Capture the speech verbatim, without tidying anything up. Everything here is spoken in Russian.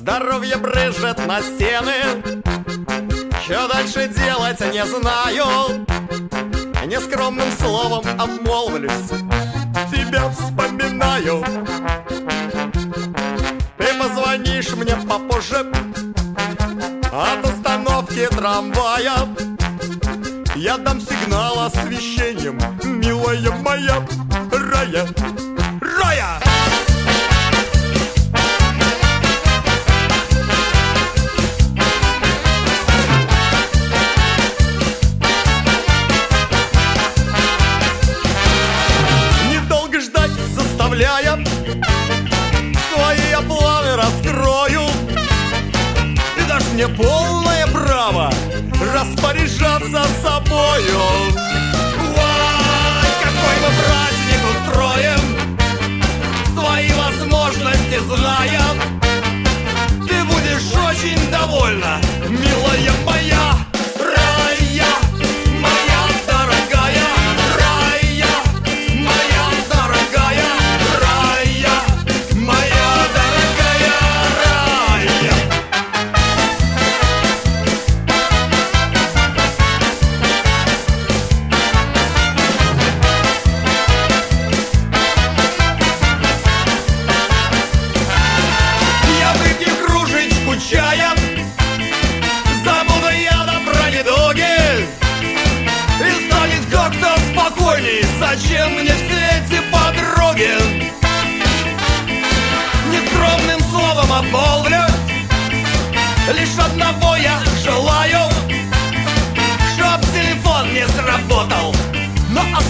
Здоровье брызжет на стены, что дальше делать не знаю. Нескромным словом обмолвлюсь, тебя вспоминаю. Ты позвонишь мне попозже от остановки трамвая. Я дам сигнал освещением, милая моя Рая, Рая! Недолго ждать заставляя, свои я планы раскрою. Ты дашь мне полное право распоряжаться собою. Ой, какой мы праздник устроим, свои возможности зная. Ты будешь очень довольна, милая моя Рая, моя дорогая Рая, моя дорогая Рая, моя дорогая Рая. Я выпью кружечку чая, забуду я на бронедоге, и станет как-то спокойней. Зачем мне все эти подруги? Нескромным словом обмолвлюсь, лишь одного я желаю, чтоб телефон не сработал, но